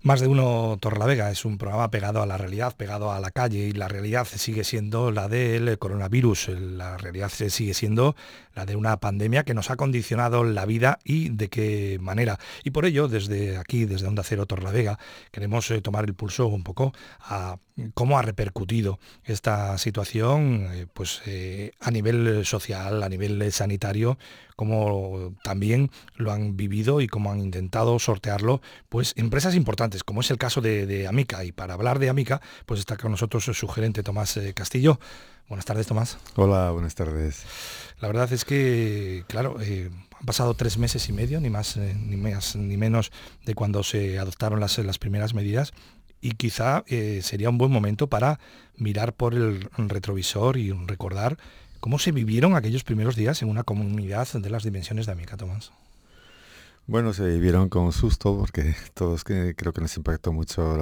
Más de uno Torrelavega es un programa pegado a la realidad, pegado a la calle, y la realidad sigue siendo la del coronavirus, la realidad sigue siendo la de una pandemia que nos ha condicionado la vida y de qué manera. Y por ello, desde aquí, desde Onda Cero Torrelavega, queremos tomar el pulso un poco a cómo ha repercutido esta situación a nivel social, a nivel sanitario, cómo también lo han vivido y cómo han intentado sortearlo pues empresas importantes, como es el caso de Amica. Y para hablar de Amica, pues está con nosotros su gerente Tomás Castillo. Buenas tardes, Tomás. Hola, buenas tardes. La verdad es que, claro, han pasado 3 meses y medio, ni más, ni menos, de cuando se adoptaron las primeras medidas. Y quizá sería un buen momento para mirar por el retrovisor y recordar cómo se vivieron aquellos primeros días en una comunidad de las dimensiones de Amica, Tomás. Bueno, se vivieron con susto porque todos creo que nos impactó mucho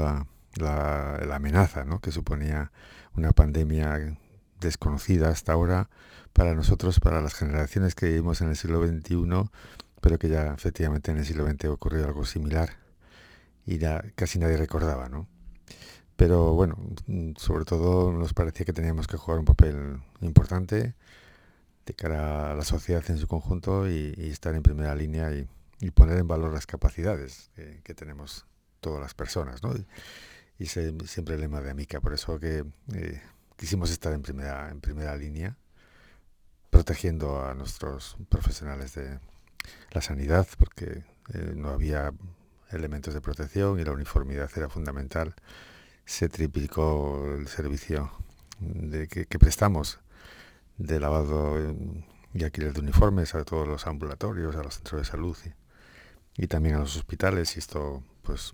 la amenaza, ¿no?, que suponía una pandemia desconocida hasta ahora para nosotros, para las generaciones que vivimos en el siglo XXI, pero que ya efectivamente en el siglo XX ocurrió algo similar y ya casi nadie recordaba, ¿no? Pero bueno, sobre todo nos parecía que teníamos que jugar un papel importante de cara a la sociedad en su conjunto y estar en primera línea y poner en valor las capacidades que tenemos todas las personas, ¿no? Siempre el lema de Amica, por eso que quisimos estar en primera línea, protegiendo a nuestros profesionales de la sanidad, porque no había elementos de protección y la uniformidad era fundamental. Se triplicó el servicio que prestamos de lavado y alquiler de uniformes a todos los ambulatorios, a los centros de salud y también a los hospitales, y esto pues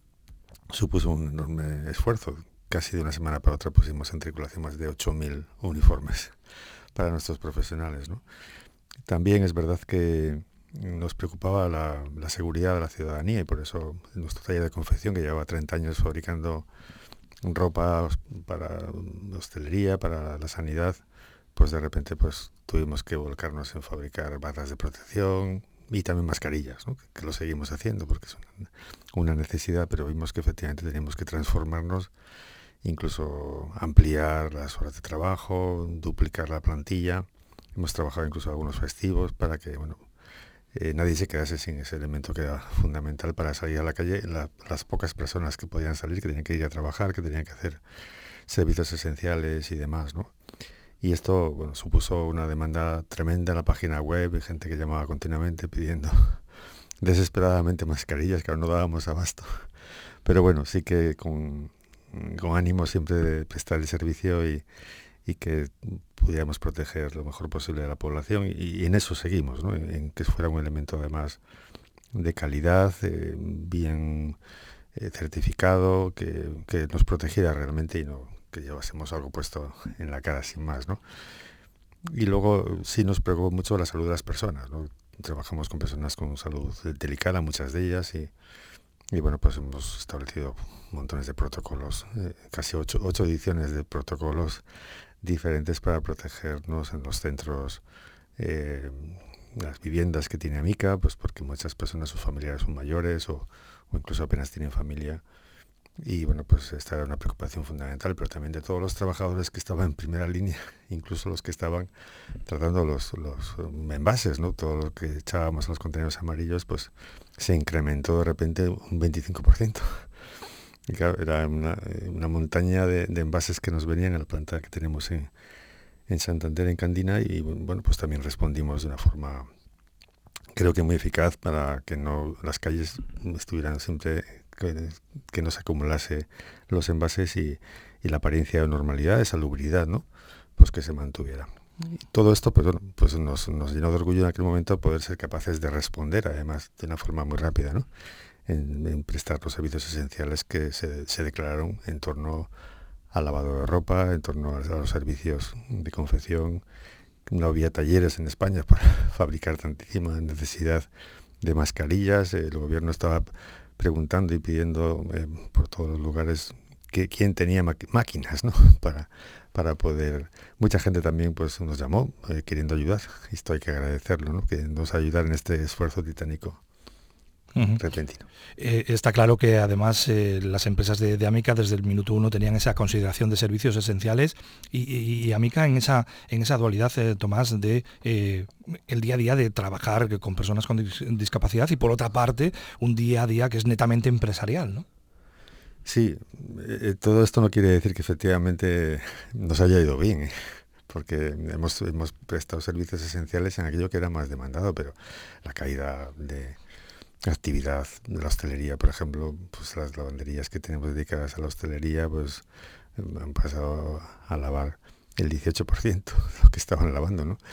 supuso un enorme esfuerzo. Casi de una semana para otra pusimos en circulación más de 8.000 uniformes para nuestros profesionales, ¿no? También es verdad que nos preocupaba la seguridad de la ciudadanía, y por eso nuestro taller de confección, que llevaba 30 años fabricando ropa para la hostelería, para la sanidad, pues de repente pues tuvimos que volcarnos en fabricar batas de protección y también mascarillas, ¿no?, que lo seguimos haciendo porque es una necesidad, pero vimos que efectivamente teníamos que transformarnos, incluso ampliar las horas de trabajo, duplicar la plantilla. Hemos trabajado incluso algunos festivos para que nadie se quedase sin ese elemento que era fundamental para salir a la calle. Las pocas personas que podían salir, que tenían que ir a trabajar, que tenían que hacer servicios esenciales y demás, ¿no? Y esto supuso una demanda tremenda en la página web, y gente que llamaba continuamente pidiendo desesperadamente mascarillas, que aún no dábamos abasto. Pero bueno, sí que con ánimo siempre de prestar el servicio y que pudiéramos proteger lo mejor posible a la población, y en eso seguimos, ¿no?, en que fuera un elemento además de calidad, bien certificado, que nos protegiera realmente y no que llevásemos algo puesto en la cara sin más, ¿no? Y luego sí nos preocupó mucho la salud de las personas, ¿no? Trabajamos con personas con salud delicada, muchas de ellas, y bueno, pues hemos establecido montones de protocolos, casi ocho ediciones de protocolos diferentes para protegernos en los centros, las viviendas que tiene Amica, pues porque muchas personas, sus familiares son mayores o incluso apenas tienen familia. Y bueno, pues esta era una preocupación fundamental, pero también de todos los trabajadores que estaban en primera línea, incluso los que estaban tratando los envases, ¿no? Todo lo que echábamos a los contenedores amarillos, pues se incrementó de repente un 25%. Y claro, era una montaña de envases que nos venían a la planta que tenemos en Santander, en Candina, y bueno, pues también respondimos de una forma, creo que muy eficaz, para que no las calles estuvieran siempre, que no se acumulase los envases y la apariencia de normalidad, de salubridad, ¿no?, pues que se mantuviera. Y todo esto pues, pues nos llenó de orgullo en aquel momento poder ser capaces de responder, además de una forma muy rápida, ¿no?, en prestar los servicios esenciales que se declararon en torno al lavado de ropa, en torno a los servicios de confección. No había talleres en España para fabricar tantísima necesidad de mascarillas. El gobierno estaba preguntando y pidiendo por todos los lugares quién tenía máquinas, ¿no?, para poder. Mucha gente también pues nos llamó queriendo ayudar, y esto hay que agradecerlo, ¿no?, que nos ayudar en este esfuerzo titánico. Ujú. repentino. Está claro que además las empresas de Amica desde el minuto uno tenían esa consideración de servicios esenciales y Amica en esa dualidad, Tomás, de el día a día de trabajar con personas con discapacidad y por otra parte un día a día que es netamente empresarial, ¿no? Sí, todo esto no quiere decir que efectivamente nos haya ido bien, porque hemos prestado servicios esenciales en aquello que era más demandado, pero la caída de actividad de la hostelería, por ejemplo, pues las lavanderías que tenemos dedicadas a la hostelería, pues han pasado a lavar el 18% de lo que estaban lavando, ¿no?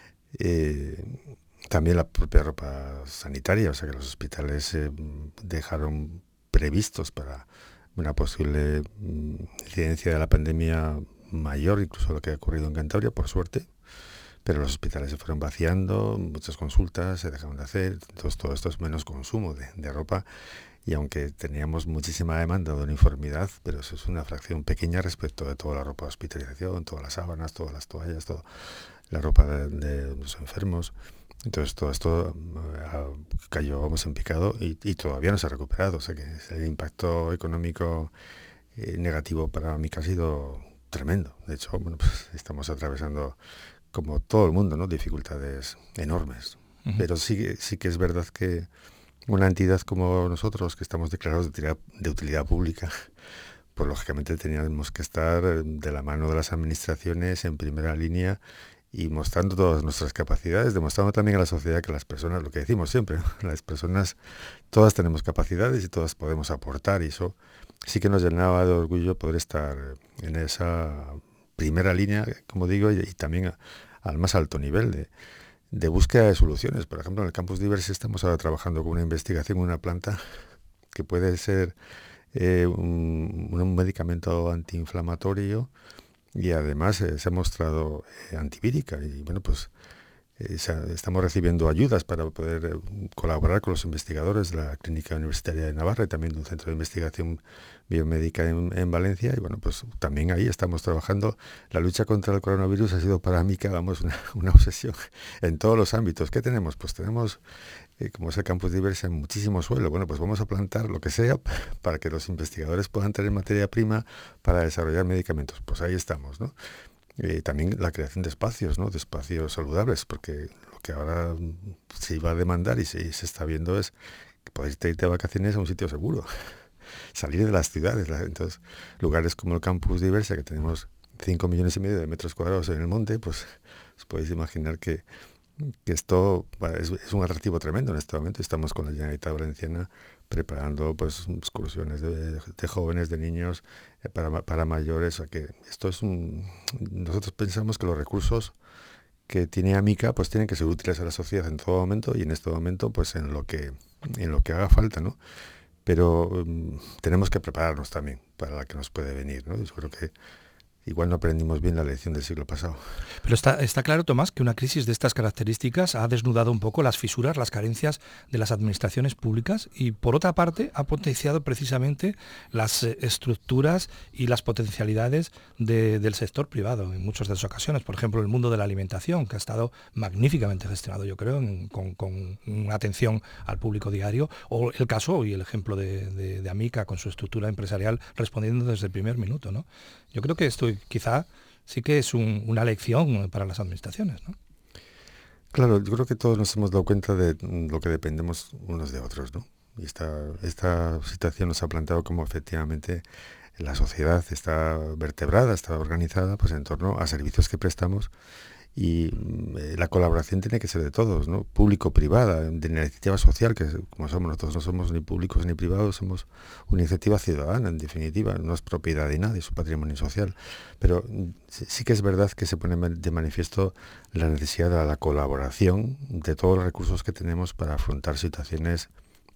Eh, También la propia ropa sanitaria, o sea que los hospitales dejaron previstos para una posible incidencia de la pandemia mayor, incluso lo que ha ocurrido en Cantabria, por suerte, pero los hospitales se fueron vaciando, muchas consultas se dejaron de hacer, entonces todo esto es menos consumo de ropa y aunque teníamos muchísima demanda de uniformidad, pero eso es una fracción pequeña respecto de toda la ropa de hospitalización, todas las sábanas, todas las toallas, toda la ropa de los enfermos. Entonces todo esto cayó, vamos, en picado y todavía no se ha recuperado, o sea que el impacto económico negativo para mí que ha sido tremendo. De hecho, bueno, pues estamos atravesando como todo el mundo, ¿no? Dificultades enormes. Ujú. Pero sí que es verdad que una entidad como nosotros, que estamos declarados de utilidad pública, pues lógicamente teníamos que estar de la mano de las administraciones en primera línea y mostrando todas nuestras capacidades, demostrando también a la sociedad que las personas, lo que decimos siempre, ¿no? Las personas, todas tenemos capacidades y todas podemos aportar y eso sí que nos llenaba de orgullo poder estar en esa primera línea, como digo, y también al más alto nivel de búsqueda de soluciones. Por ejemplo, en el Campus Diversi estamos ahora trabajando con una investigación en una planta que puede ser un medicamento antiinflamatorio y además se ha mostrado antivírica y bueno, pues estamos recibiendo ayudas para poder colaborar con los investigadores de la Clínica Universitaria de Navarra y también de un centro de investigación biomédica en Valencia. Y bueno, pues también ahí estamos trabajando. La lucha contra el coronavirus ha sido para mí, que vamos, una obsesión en todos los ámbitos. ¿Qué tenemos? Pues tenemos, como es el Campus Diversa, muchísimo suelo. Bueno, pues vamos a plantar lo que sea para que los investigadores puedan tener materia prima para desarrollar medicamentos. Pues ahí estamos, ¿no? También la creación de espacios, ¿no? De espacios saludables, porque lo que ahora se iba a demandar y se está viendo es que poder irte de vacaciones a un sitio seguro, salir de las ciudades. Entonces, lugares como el Campus Diversa, que tenemos 5,5 millones de metros cuadrados en el monte, pues os podéis imaginar que esto es un atractivo tremendo en este momento. Estamos con la Generalitat Valenciana preparando pues excursiones de jóvenes, de niños, para mayores. O sea que esto es nosotros pensamos que los recursos que tiene Amica pues tienen que ser útiles a la sociedad en todo momento y en este momento pues en lo que haga falta, ¿no? Pero tenemos que prepararnos también para la que nos puede venir, ¿no? Yo creo que igual no aprendimos bien la lección del siglo pasado. Pero está claro, Tomás, que una crisis de estas características ha desnudado un poco las fisuras, las carencias de las administraciones públicas y, por otra parte, ha potenciado precisamente las estructuras y las potencialidades del sector privado en muchas de las ocasiones. Por ejemplo, el mundo de la alimentación, que ha estado magníficamente gestionado, yo creo, con una atención al público diario, o el caso y el ejemplo de Amica con su estructura empresarial respondiendo desde el primer minuto, ¿no? Yo creo que esto quizá sí que es una lección para las administraciones, ¿no? Claro, yo creo que todos nos hemos dado cuenta de lo que dependemos unos de otros, ¿no? Y esta situación nos ha planteado cómo efectivamente la sociedad está vertebrada, está organizada pues en torno a servicios que prestamos y la colaboración tiene que ser de todos, ¿no? Público-privada, de iniciativa social, que como somos nosotros, no somos ni públicos ni privados, somos una iniciativa ciudadana, en definitiva, no es propiedad de nadie, es un patrimonio social. Pero sí que es verdad que se pone de manifiesto la necesidad de la colaboración de todos los recursos que tenemos para afrontar situaciones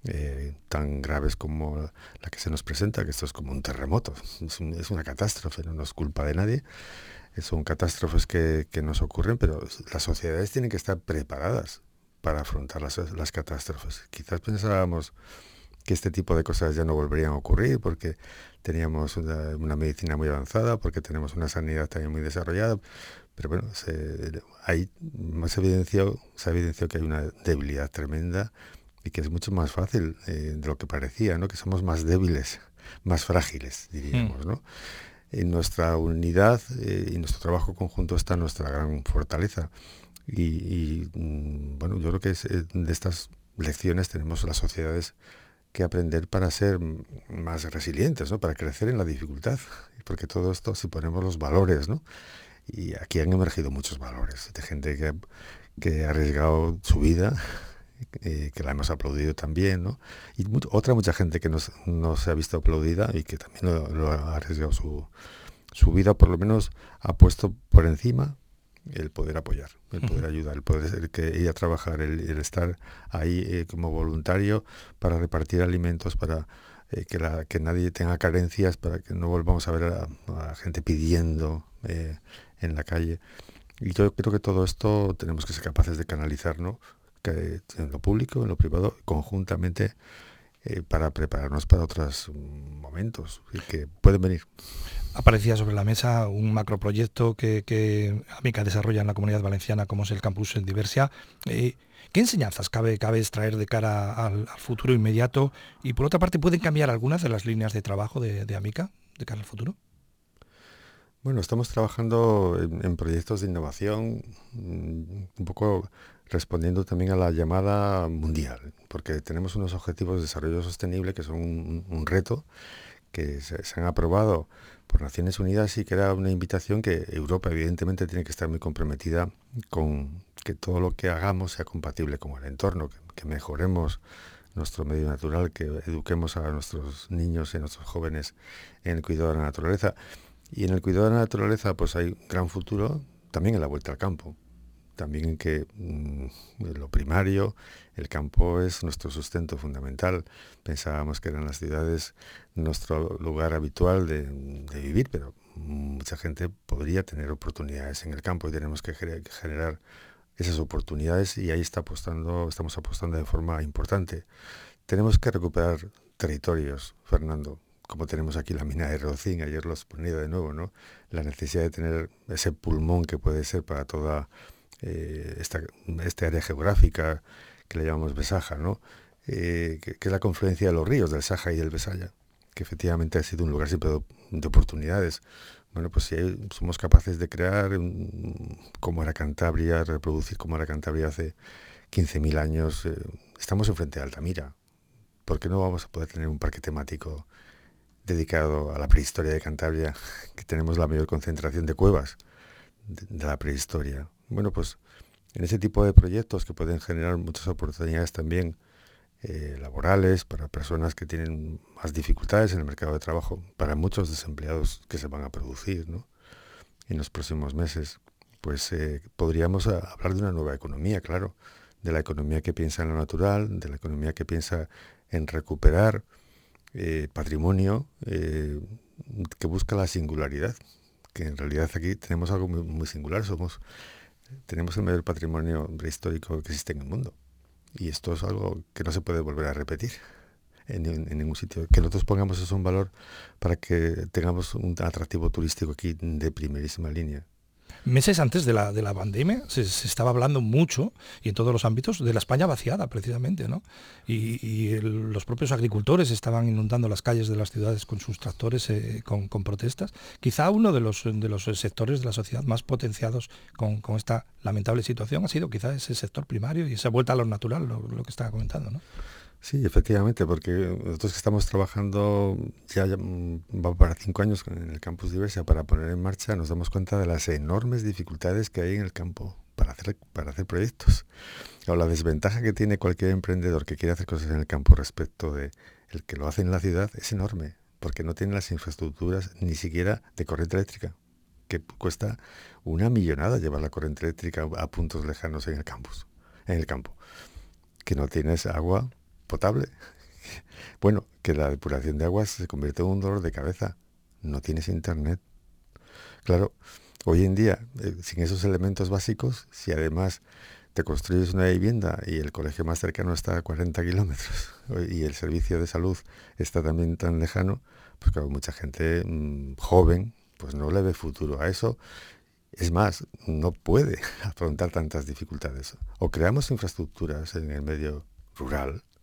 tan graves como la que se nos presenta, que esto es como un terremoto, es una catástrofe, no es culpa de nadie. Son catástrofes que nos ocurren, pero las sociedades tienen que estar preparadas para afrontar las catástrofes. Quizás pensábamos que este tipo de cosas ya no volverían a ocurrir porque teníamos una medicina muy avanzada, porque tenemos una sanidad también muy desarrollada, pero bueno, se ha evidenciado que hay una debilidad tremenda y que es mucho más fácil de lo que parecía, ¿no? Que somos más débiles, más frágiles, diríamos, ¿no? En nuestra unidad y nuestro trabajo conjunto está nuestra gran fortaleza. Bueno, yo creo que de estas lecciones tenemos las sociedades que aprender para ser más resilientes, ¿no? Para crecer en la dificultad. Porque todo esto, si ponemos los valores, ¿no? Y aquí han emergido muchos valores de gente que ha arriesgado su vida, que la hemos aplaudido también, ¿no? Y mucha gente que no se ha visto aplaudida y que también lo ha arriesgado su vida, por lo menos ha puesto por encima el poder apoyar, el poder ayudar, el poder ir a trabajar, el estar ahí como voluntario para repartir alimentos, para que nadie tenga carencias, para que no volvamos a ver a gente pidiendo en la calle. Y yo creo que todo esto tenemos que ser capaces de canalizar, ¿no? Que en lo público, en lo privado, conjuntamente, para prepararnos para otros momentos y que pueden venir. Aparecía sobre la mesa un macroproyecto que Amica desarrolla en la Comunidad Valenciana, como es el Campus en Diversia. ¿Qué enseñanzas cabe extraer de cara al futuro inmediato? Y por otra parte, ¿pueden cambiar algunas de las líneas de trabajo de Amica de cara al futuro? Bueno, estamos trabajando en proyectos de innovación, un poco respondiendo también a la llamada mundial, porque tenemos unos objetivos de desarrollo sostenible que son un reto que se han aprobado por Naciones Unidas y que era una invitación que Europa evidentemente tiene que estar muy comprometida con que todo lo que hagamos sea compatible con el entorno, que mejoremos nuestro medio natural, que eduquemos a nuestros niños y a nuestros jóvenes en el cuidado de la naturaleza. Y en el cuidado de la naturaleza pues hay un gran futuro también en la vuelta al campo. También en que lo primario, el campo es nuestro sustento fundamental. Pensábamos que eran las ciudades nuestro lugar habitual de vivir, pero mucha gente podría tener oportunidades en el campo y tenemos que generar esas oportunidades y ahí estamos apostando de forma importante. Tenemos que recuperar territorios, Fernando, como tenemos aquí la mina de Rocín, ayer lo has ponido de nuevo, ¿no? La necesidad de tener ese pulmón que puede ser para toda esta área geográfica que le llamamos Besaja, ¿no? Que es la confluencia de los ríos del Saja y del Besaya, que efectivamente ha sido un lugar siempre de oportunidades. Bueno, pues si somos capaces de crear como era Cantabria, reproducir como era Cantabria hace 15.000 años, estamos enfrente de Altamira. ¿Por qué no vamos a poder tener un parque temático dedicado a la prehistoria de Cantabria, que tenemos la mayor concentración de cuevas de la prehistoria? Bueno, pues en ese tipo de proyectos que pueden generar muchas oportunidades también laborales para personas que tienen más dificultades en el mercado de trabajo, para muchos desempleados que se van a producir, ¿no? En los próximos meses, pues podríamos hablar de una nueva economía, claro, de la economía que piensa en lo natural, de la economía que piensa en recuperar patrimonio que busca la singularidad, que en realidad aquí tenemos algo muy, muy singular, tenemos el mayor patrimonio prehistórico que existe en el mundo. Y esto es algo que no se puede volver a repetir en ningún sitio. Que nosotros pongamos eso en valor para que tengamos un atractivo turístico aquí de primerísima línea. Meses antes de la pandemia se estaba hablando mucho y en todos los ámbitos de la España vaciada precisamente, ¿no? Los propios agricultores estaban inundando las calles de las ciudades con sus tractores, con protestas. Quizá uno de los sectores de la sociedad más potenciados con esta lamentable situación ha sido quizá ese sector primario y esa vuelta a lo natural, lo que estaba comentando, ¿no? Sí, efectivamente, porque nosotros que estamos trabajando ya va para 5 años en el Campus Diversia para poner en marcha, nos damos cuenta de las enormes dificultades que hay en el campo para hacer proyectos. O la desventaja que tiene cualquier emprendedor que quiere hacer cosas en el campo respecto de el que lo hace en la ciudad es enorme, porque no tiene las infraestructuras ni siquiera de corriente eléctrica, que cuesta una millonada llevar la corriente eléctrica a puntos lejanos en el campo, que no tienes agua potable. Bueno, que la depuración de aguas se convierte en un dolor de cabeza. No tienes internet. Claro, hoy en día, sin esos elementos básicos, si además te construyes una vivienda y el colegio más cercano está a 40 kilómetros y el servicio de salud está también tan lejano, pues claro, mucha gente joven pues no le ve futuro a eso. Es más, no puede afrontar tantas dificultades. O creamos infraestructuras en el medio rural,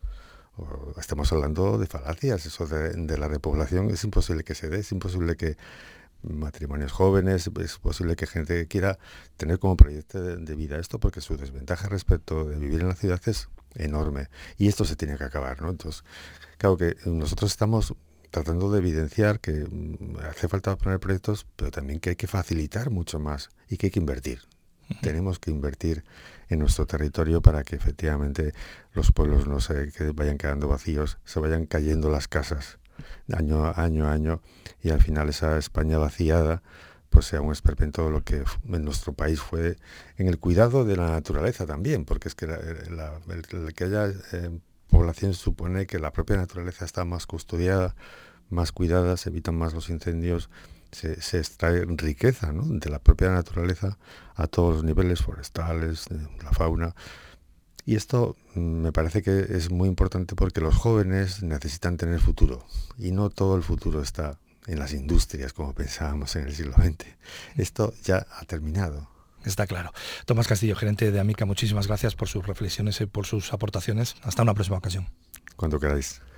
o estamos hablando de falacias. Eso de la repoblación es imposible que se dé, es imposible que matrimonios jóvenes, es posible que gente quiera tener como proyecto de vida esto, porque su desventaja respecto de vivir en la ciudad es enorme, y esto se tiene que acabar, ¿no? Entonces, claro que nosotros estamos tratando de evidenciar que hace falta poner proyectos, pero también que hay que facilitar mucho más y que hay que invertir. Tenemos que invertir en nuestro territorio para que efectivamente los pueblos no se vayan quedando vacíos, se vayan cayendo las casas año a año, y al final esa España vaciada pues sea un esperpento lo que en nuestro país fue en el cuidado de la naturaleza también, porque es que el que haya población supone que la propia naturaleza está más custodiada, más cuidada, se evitan más los incendios, se extrae riqueza, ¿no?, de la propia naturaleza a todos los niveles forestales, de la fauna. Y esto me parece que es muy importante porque los jóvenes necesitan tener futuro, y no todo el futuro está en las industrias como pensábamos en el siglo XX. Esto ya ha terminado. Está claro. Tomás Castillo, gerente de Amica, muchísimas gracias por sus reflexiones y por sus aportaciones. Hasta una próxima ocasión. Cuando queráis.